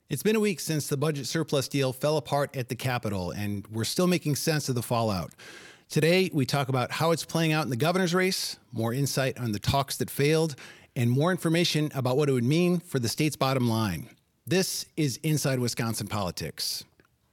It's been a week since the budget surplus deal fell apart at the Capitol, and we're still making sense of the fallout. Today, we talk about how it's playing out in the governor's race, more insight on the talks that failed, and more information about what it would mean for the state's bottom line. This is Inside Wisconsin Politics.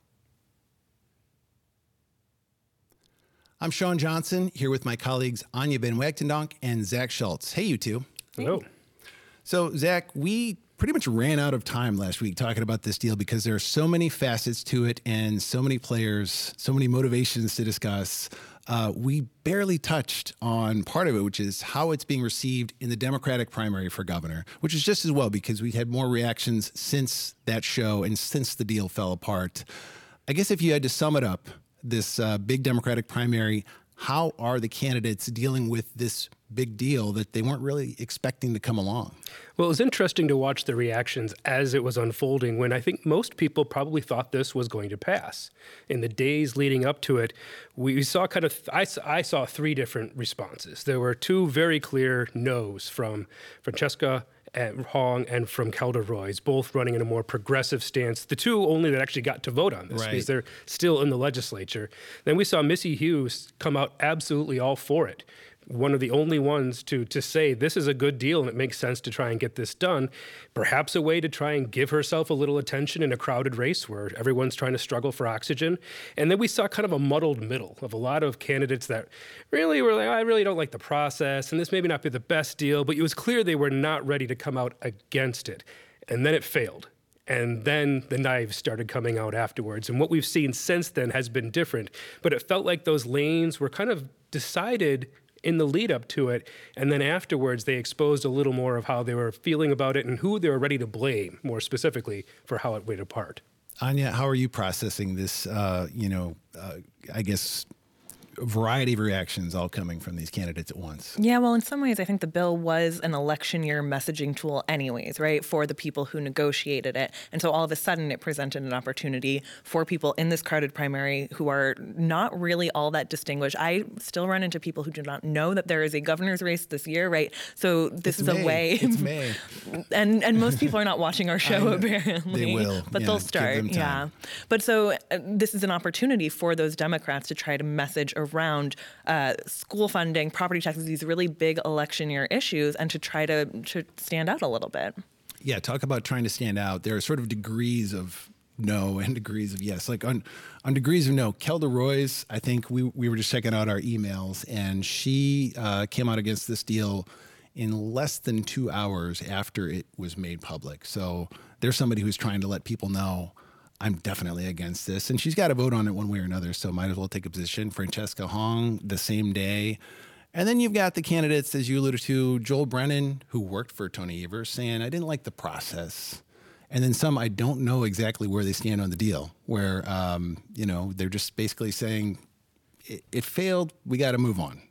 I'm Sean Johnson, here with my colleagues Anya Ben Wagtendonk and Zach Schultz. Hey, you two. Hello. So, Zach, we pretty much ran out of time last week talking about this deal because there are so many facets to it and so many players, so many motivations to discuss. We barely touched on part of it, which is how it's being received in the Democratic primary for governor, which is just as well because we had more reactions since that show and since the deal fell apart. I guess if you had to sum it up, this big Democratic primary, how are the candidates dealing with this big deal that they weren't really expecting to come along? Well, it was interesting to watch the reactions as it was unfolding when I think most people probably thought this was going to pass. In the days leading up to it, we saw I saw three different responses. There were two very clear no's from Francesca Hong and from Kelda Roys, both running in a more progressive stance. The two only that actually got to vote on this because they're still in the legislature. Then we saw Missy Hughes come out absolutely all for it. One of the only ones to say this is a good deal and it makes sense to try and get this done. Perhaps a way to try and give herself a little attention in a crowded race where everyone's trying to struggle for oxygen. And then we saw kind of a muddled middle of a lot of candidates that really were like, I really don't like the process and this may not be the best deal, but it was clear they were not ready to come out against it. And then it failed. And then the knives started coming out afterwards. And what we've seen since then has been different. But it felt like those lanes were kind of decided in the lead up to it, and then afterwards they exposed a little more of how they were feeling about it and who they were ready to blame, more specifically, for how it went apart. Anya, how are you processing this, I guess, variety of reactions all coming from these candidates at once? Yeah, well, in some ways, I think the bill was an election year messaging tool anyways, right, for the people who negotiated it. And so all of a sudden, it presented an opportunity for people in this crowded primary who are not really all that distinguished. I still run into people who do not know that there is a governor's race this year, right? So this is a way. It's May. And most people are not watching our show, apparently. They will. But they'll start, yeah. But so this is an opportunity for those Democrats to try to message around school funding, property taxes, these really big election year issues, and to try to stand out a little bit. Yeah, talk about trying to stand out. There are sort of degrees of no and degrees of yes. Like on degrees of no, Kelda Roys, I think we were just checking out our emails, and she came out against this deal in less than 2 hours after it was made public. So there's somebody who's trying to let people know, I'm definitely against this. And she's got to vote on it one way or another, so might as well take a position. Francesca Hong, the same day. And then you've got the candidates, as you alluded to, Joel Brennan, who worked for Tony Evers, saying, I didn't like the process. And then some, I don't know exactly where they stand on the deal, where, they're just basically saying, it failed, we got to move on,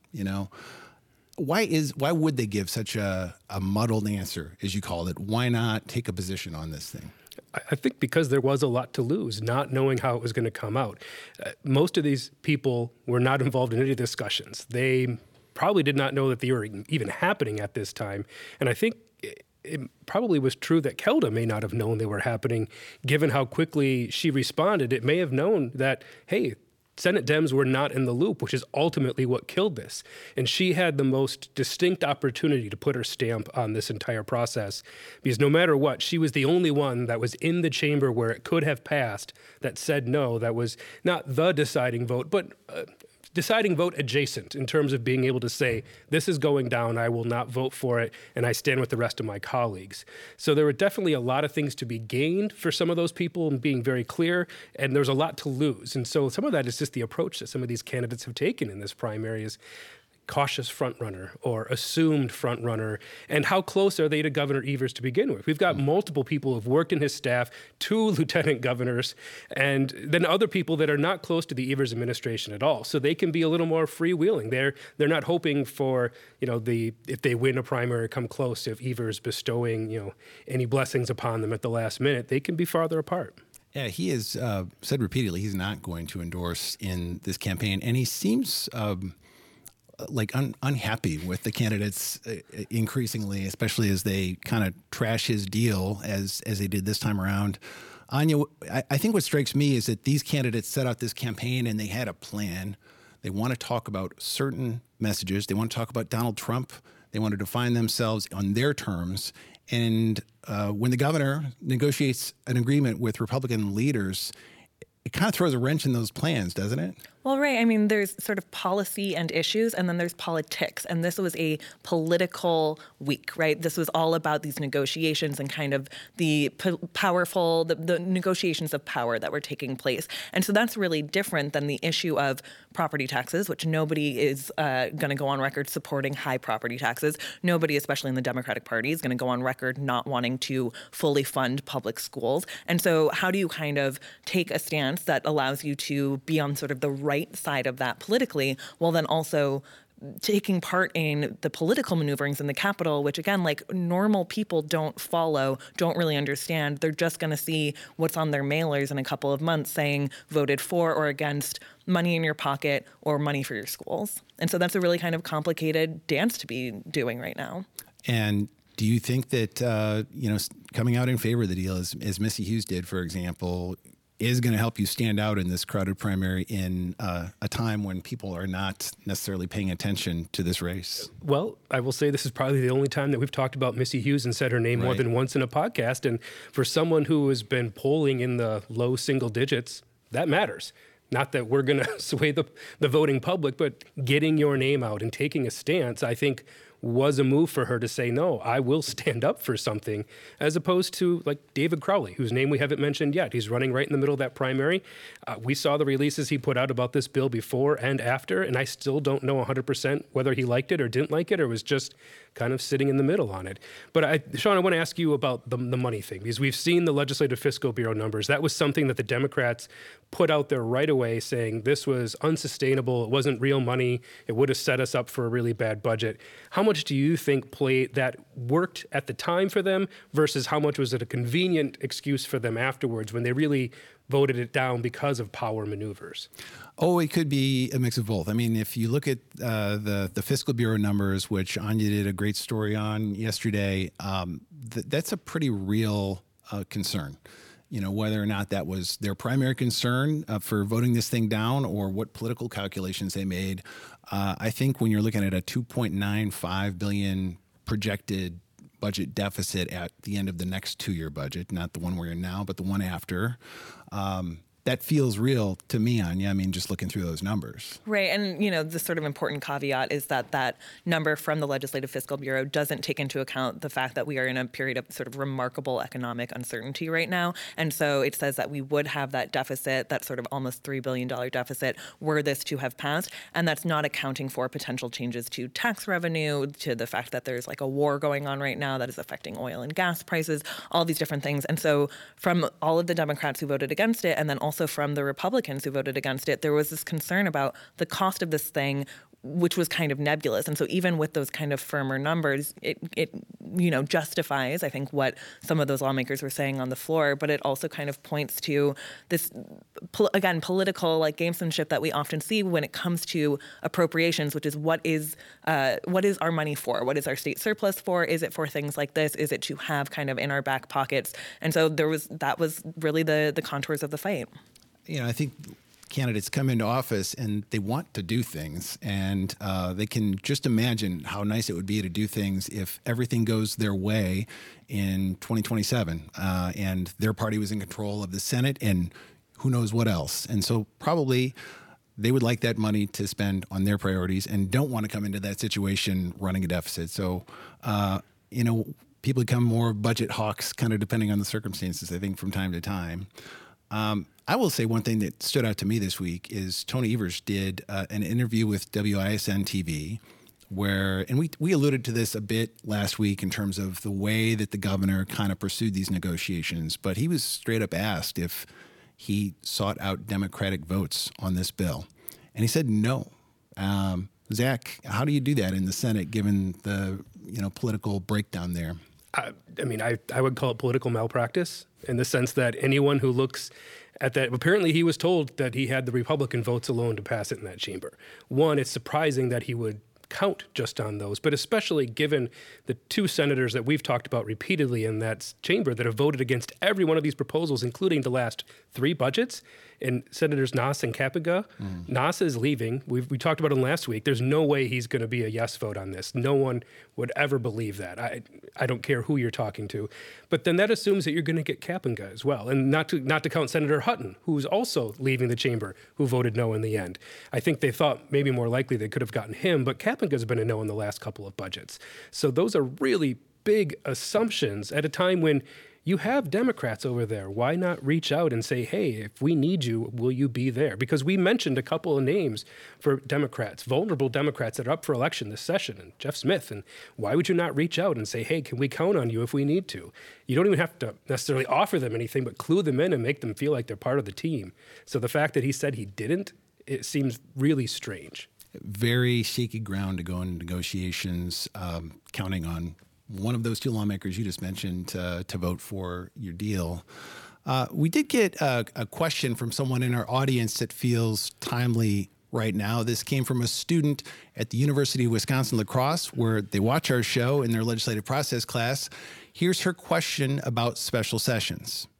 Why would they give such a muddled answer, as you called it? Why not take a position on this thing? I think because there was a lot to lose, not knowing how it was going to come out. Most of these people were not involved in any discussions. They probably did not know that they were even happening at this time. And I think it probably was true that Kelda may not have known they were happening, given how quickly she responded. It may have known that, hey, Senate Dems were not in the loop, which is ultimately what killed this. And she had the most distinct opportunity to put her stamp on this entire process, because no matter what, she was the only one that was in the chamber where it could have passed that said no. That was not the deciding vote, but deciding vote adjacent in terms of being able to say, this is going down, I will not vote for it, and I stand with the rest of my colleagues. So there were definitely a lot of things to be gained for some of those people and being very clear, and there's a lot to lose. And so some of that is just the approach that some of these candidates have taken in this primary is cautious frontrunner or assumed frontrunner, and how close are they to Governor Evers to begin with? We've got multiple people who've worked in his staff, 2 lieutenant governors, and then other people that are not close to the Evers administration at all. So they can be a little more freewheeling. They're not hoping for, if they win a primary, come close to Evers bestowing, any blessings upon them at the last minute. They can be farther apart. Yeah, he has said repeatedly he's not going to endorse in this campaign, and he seems unhappy with the candidates increasingly, especially as they kind of trash his deal as they did this time around. Anya, I think what strikes me is that these candidates set out this campaign and they had a plan. They want to talk about certain messages. They want to talk about Donald Trump. They want to define themselves on their terms. And when the governor negotiates an agreement with Republican leaders, it kind of throws a wrench in those plans, doesn't it? Well, right. I mean, there's sort of policy and issues, and then there's politics. And this was a political week, right? This was all about these negotiations and kind of the powerful, the negotiations of power that were taking place. And so that's really different than the issue of property taxes, which nobody is going to go on record supporting high property taxes. Nobody, especially in the Democratic Party, is going to go on record not wanting to fully fund public schools. And so how do you kind of take a stance that allows you to be on sort of the right side of that politically, while then also taking part in the political maneuverings in the Capitol, which again, like normal people don't follow, don't really understand. They're just going to see what's on their mailers in a couple of months saying voted for or against money in your pocket or money for your schools. And so that's a really kind of complicated dance to be doing right now. And do you think that, coming out in favor of the deal, as Missy Hughes did, for example, is going to help you stand out in this crowded primary in a time when people are not necessarily paying attention to this race? Well, I will say this is probably the only time that we've talked about Missy Hughes and said her name more than once in a podcast. And for someone who has been polling in the low single digits, that matters. Not that we're going to sway the voting public, but getting your name out and taking a stance, I think, was a move for her to say, no, I will stand up for something, as opposed to like David Crowley, whose name we haven't mentioned yet. He's running right in the middle of that primary. We saw the releases he put out about this bill before and after, and I still don't know 100% whether he liked it or didn't like it or was just kind of sitting in the middle on it. But Sean, I want to ask you about the money thing, because we've seen the Legislative Fiscal Bureau numbers. That was something that the Democrats put out there right away, saying this was unsustainable. It wasn't real money. It would have set us up for a really bad budget. How much do you think that worked at the time for them versus how much was it a convenient excuse for them afterwards when they really voted it down because of power maneuvers? Oh, it could be a mix of both. I mean, if you look at the Fiscal Bureau numbers, which Anya did a great story on yesterday, that's a pretty real concern. You know, whether or not that was their primary concern for voting this thing down or what political calculations they made. I think when you're looking at a $2.95 billion projected budget deficit at the end of the next 2-year budget, not the one we're in now, but the one after, that feels real to me, Anya. I mean, just looking through those numbers. Right. And, you know, the sort of important caveat is that number from the Legislative Fiscal Bureau doesn't take into account the fact that we are in a period of sort of remarkable economic uncertainty right now. And so it says that we would have that deficit, that sort of almost $3 billion deficit, were this to have passed. And that's not accounting for potential changes to tax revenue, to the fact that there's like a war going on right now that is affecting oil and gas prices, all these different things. And so from all of the Democrats who voted against it, and then also from the Republicans who voted against it, there was this concern about the cost of this thing, which was kind of nebulous. And so even with those kind of firmer numbers, it justifies, I think, what some of those lawmakers were saying on the floor, but it also kind of points to this, again, political like gamesmanship that we often see when it comes to appropriations, which is what is our money for? What is our state surplus for? Is it for things like this? Is it to have kind of in our back pockets? And so that was really the contours of the fight. You know, I think candidates come into office and they want to do things, and they can just imagine how nice it would be to do things if everything goes their way in 2027 and their party was in control of the Senate and who knows what else. And so probably they would like that money to spend on their priorities and don't want to come into that situation running a deficit. So, people become more budget hawks kind of depending on the circumstances, I think, from time to time. I will say one thing that stood out to me this week is Tony Evers did an interview with WISN TV and we alluded to this a bit last week in terms of the way that the governor kind of pursued these negotiations, but he was straight up asked if he sought out Democratic votes on this bill. And he said no. Zach, how do you do that in the Senate given the political breakdown there? I would call it political malpractice in the sense that anyone who looks at that, apparently he was told that he had the Republican votes alone to pass it in that chamber. One, it's surprising that he would count just on those, but especially given the two senators that we've talked about repeatedly in that chamber that have voted against every one of these proposals, including the last 3 budgets, and Senators Nass and Kapenga. Nass is leaving. We talked about him last week. There's no way he's going to be a yes vote on this. No one would ever believe that. I don't care who you're talking to. But then that assumes that you're going to get Kapenga as well. And not to count Senator Hutton, who's also leaving the chamber, who voted no in the end. I think they thought maybe more likely they could have gotten him, but Kapenga's been a no in the last couple of budgets. So those are really big assumptions at a time when you have Democrats over there. Why not reach out and say, hey, if we need you, will you be there? Because we mentioned a couple of names for Democrats, vulnerable Democrats that are up for election this session, and Jeff Smith. And why would you not reach out and say, hey, can we count on you if we need to? You don't even have to necessarily offer them anything, but clue them in and make them feel like they're part of the team. So the fact that he said he didn't, it seems really strange. Very shaky ground to go into negotiations, counting on one of those 2 lawmakers you just mentioned to vote for your deal. We did get a question from someone in our audience that feels timely right now. This came from a student at the University of Wisconsin-La Crosse, where they watch our show in their legislative process class. Here's her question about special sessions.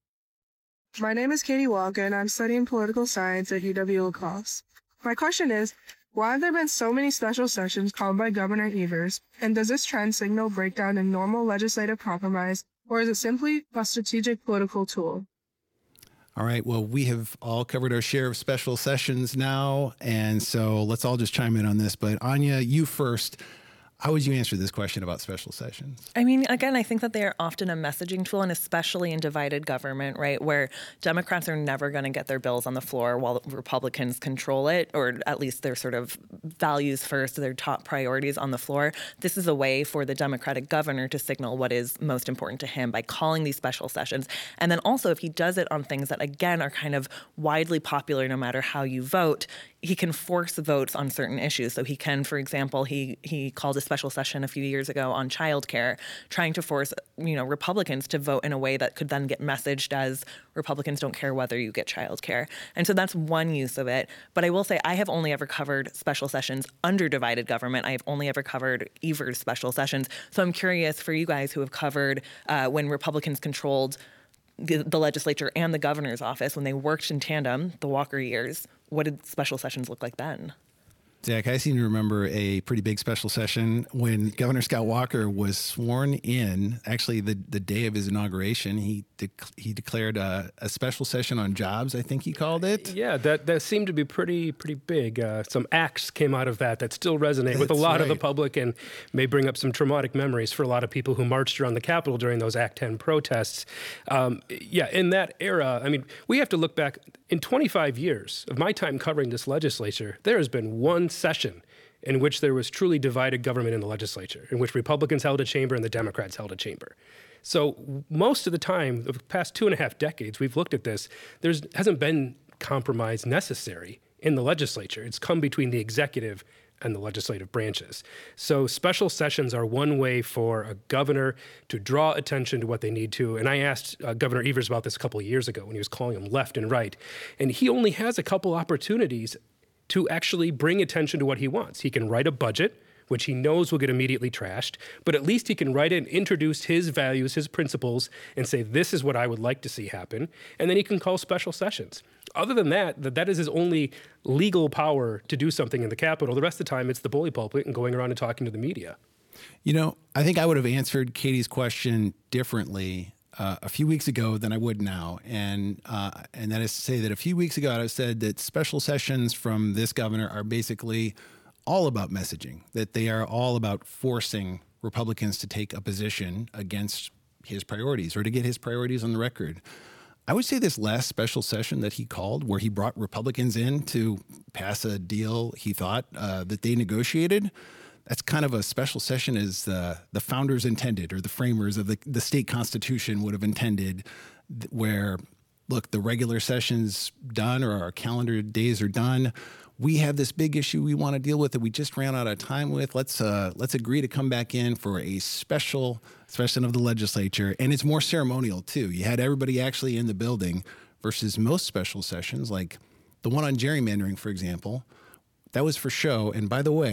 My name is Katie Walker, and I'm studying political science at UW-La Crosse. My question is, why have there been so many special sessions called by Governor Evers, and does this trend signal breakdown in normal legislative compromise, or is it simply a strategic political tool? All right, well, we have all covered our share of special sessions now, and so let's all just chime in on this. But Anya, you first. How would you answer this question about special sessions? I mean, again, I think that they are often a messaging tool, and especially in divided government, right, where Democrats are never going to get their bills on the floor while Republicans control it, or at least their sort of values first, their top priorities on the floor. This is a way for the Democratic governor to signal what is most important to him by calling these special sessions. And then also, if he does it on things that, again, are kind of widely popular no matter how you vote, he can force votes on certain issues. So he can, for example, he called a special session a few years ago on childcare, trying to force, Republicans to vote in a way that could then get messaged as Republicans don't care whether you get childcare. And so that's one use of it. But I will say I have only ever covered special sessions under divided government. I have only ever covered Evers special sessions. So I'm curious for you guys who have covered when Republicans controlled the legislature and the governor's office, when they worked in tandem, the Walker years, what did special sessions look like then? Zach, I seem to remember a pretty big special session when Governor Scott Walker was sworn in. Actually, the day of his inauguration, he declared a special session on jobs, I think he called it. Yeah, that seemed to be pretty big. Some acts came out of that still resonate with a lot of the public and may bring up some traumatic memories for a lot of people who marched around the Capitol during those Act 10 protests. In that era, I mean, we have to look back. In 25 years of my time covering this legislature, there has been one session in which there was truly divided government in the legislature, in which Republicans held a chamber and the Democrats held a chamber. So most of the time, the past 2.5 decades, we've looked at this, there hasn't been compromise necessary in the legislature. It's come between the executive and the legislative branches. So special sessions are one way for a governor to draw attention to what they need to. And I asked Governor Evers about this a couple of years ago when he was calling them left and right. And he only has a couple opportunities to actually bring attention to what he wants. He can write a budget, which he knows will get immediately trashed, but at least he can write it and introduce his values, his principles, and say, this is what I would like to see happen. And then he can call special sessions. Other than that is his only legal power to do something in the Capitol. The rest of the time, it's the bully pulpit and going around and talking to the media. I think I would have answered Katie's question differently a few weeks ago than I would now. And that is to say that a few weeks ago, I said that special sessions from this governor are basically all about messaging, that they are all about forcing Republicans to take a position against his priorities or to get his priorities on the record. I would say this last special session that he called, where he brought Republicans in to pass a deal he thought that they negotiated, that's kind of a special session as the founders intended, or the framers of the state constitution would have intended, where, look, the regular session's done or our calendar days are done. We have this big issue we want to deal with that we just ran out of time with. Let's agree to come back in for a special session of the legislature. And it's more ceremonial, too. You had everybody actually in the building versus most special sessions, like the one on gerrymandering, for example. That was for show. And by the way,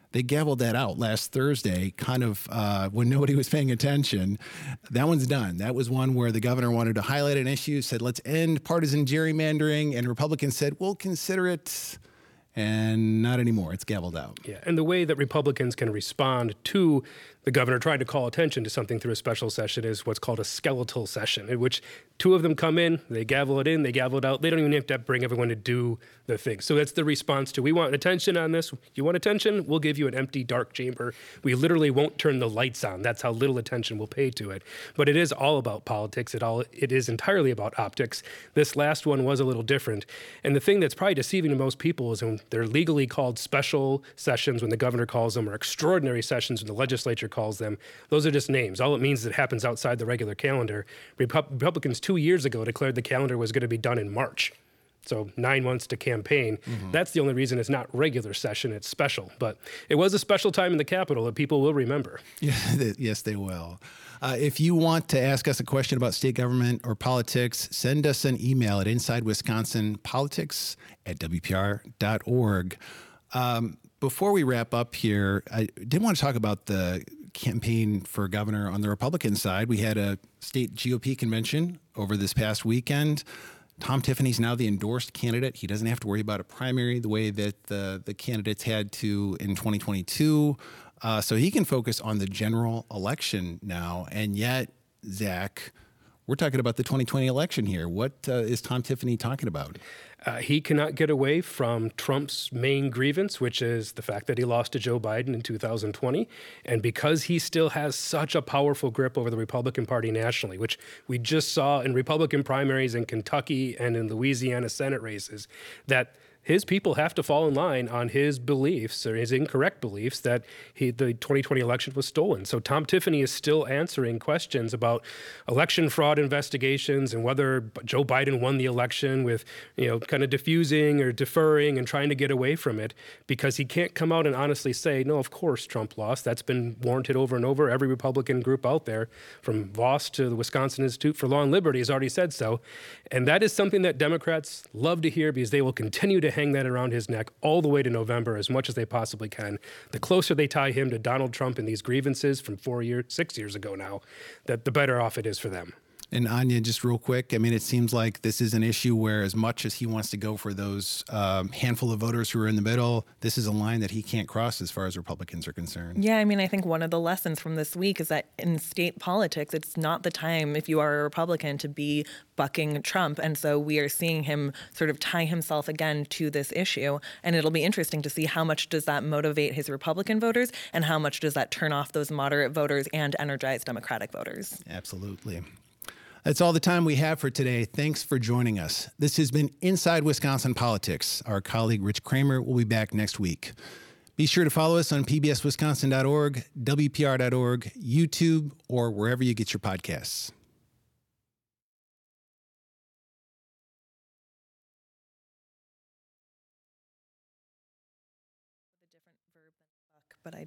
They gavelled that out last Thursday, kind of when nobody was paying attention. That one's done. That was one where the governor wanted to highlight an issue, said, let's end partisan gerrymandering, and Republicans said, we'll consider it. And not anymore. It's gavelled out. Yeah, and the way that Republicans can respond to the governor trying to call attention to something through a special session is what's called a skeletal session, in which two of them come in, they gavel it in, they gavel it out. They don't even have to bring everyone to do the thing. So that's the response to, we want attention on this. You want attention? We'll give you an empty, dark chamber. We literally won't turn the lights on. That's how little attention we'll pay to it. But it is all about politics. It is entirely about optics. This last one was a little different. And the thing that's probably deceiving to most people is when they're legally called special sessions, when the governor calls them, or extraordinary sessions when the legislature calls them, those are just names. All it means is it happens outside the regular calendar. Republicans 2 years ago declared the calendar was going to be done in March. So 9 months to campaign. Mm-hmm. That's the only reason it's not regular session, it's special. But it was a special time in the Capitol that people will remember. Yeah, yes, they will. If you want to ask us a question about state government or politics, send us an email at insidewisconsinpolitics@wpr.org. Before we wrap up here, I did want to talk about the campaign for governor on the Republican side. We had a state GOP convention over this past weekend. Tom Tiffany's now the endorsed candidate. He doesn't have to worry about a primary the way that the candidates had to in 2022. So he can focus on the general election now. And yet, Zach, we're talking about the 2020 election here. What is Tom Tiffany talking about? He cannot get away from Trump's main grievance, which is the fact that he lost to Joe Biden in 2020. And because he still has such a powerful grip over the Republican Party nationally, which we just saw in Republican primaries in Kentucky and in Louisiana Senate races, that his people have to fall in line on his beliefs, or his incorrect beliefs, that the 2020 election was stolen. So Tom Tiffany is still answering questions about election fraud investigations and whether Joe Biden won the election with, kind of diffusing or deferring and trying to get away from it, because he can't come out and honestly say, no, of course Trump lost. That's been warranted over and over. Every Republican group out there, from Voss to the Wisconsin Institute for Law and Liberty, has already said so. And that is something that Democrats love to hear, because they will continue to hang that around his neck all the way to November as much as they possibly can. The closer they tie him to Donald Trump and these grievances from 6 years ago now, that the better off it is for them. And Anya, just real quick, I mean, it seems like this is an issue where, as much as he wants to go for those handful of voters who are in the middle, this is a line that he can't cross as far as Republicans are concerned. Yeah, I mean, I think one of the lessons from this week is that in state politics, it's not the time, if you are a Republican, to be bucking Trump. And so we are seeing him sort of tie himself again to this issue. And it'll be interesting to see how much does that motivate his Republican voters and how much does that turn off those moderate voters and energize Democratic voters. Absolutely. That's all the time we have for today. Thanks for joining us. This has been Inside Wisconsin Politics. Our colleague Rich Kramer will be back next week. Be sure to follow us on pbswisconsin.org, wpr.org, YouTube, or wherever you get your podcasts.